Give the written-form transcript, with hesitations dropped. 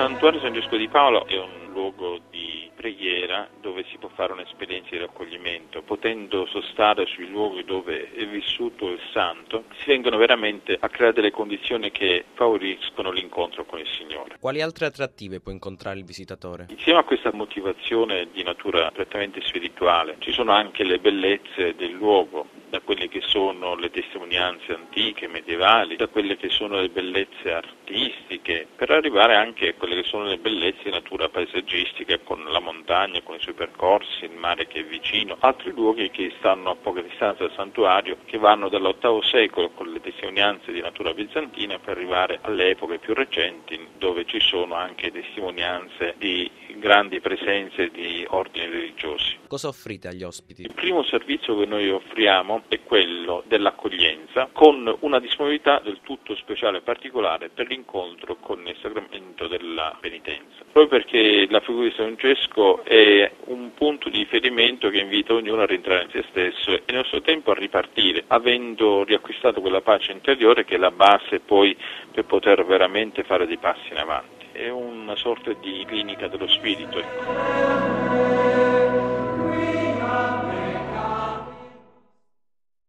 Santuario San Giuseppe di Paolo è un luogo di preghiera dove si può fare un'esperienza di raccoglimento, potendo sostare sui luoghi dove è vissuto il santo, si vengono veramente a creare delle condizioni che favoriscono l'incontro con il Signore. Quali altre attrattive può incontrare il visitatore? Insieme a questa motivazione di natura prettamente spirituale, ci sono anche le bellezze del luogo, da quelle che sono le testimonianze antiche, medievali, da quelle che sono le bellezze artistiche, per arrivare anche a quelle che sono le bellezze di natura paesaggistica, con la montagna, con i suoi percorsi, il mare che è vicino, altri luoghi che stanno a poca distanza dal santuario, che vanno dall'VIII secolo con le testimonianze di natura bizantina per arrivare alle epoche più recenti, dove ci sono anche testimonianze di grandi presenze di ordini religiosi. Cosa offrite agli ospiti? Il primo servizio che noi offriamo è quello dell'accoglienza, con una disponibilità del tutto speciale e particolare per l'incontro con il sacramento della penitenza. Proprio perché la figura di San Francesco è un punto di riferimento che invita ognuno a rientrare in se stesso e nel suo tempo a ripartire, avendo riacquistato quella pace interiore che è la base poi per poter veramente fare dei passi in avanti. È una sorta di clinica dello spirito, ecco.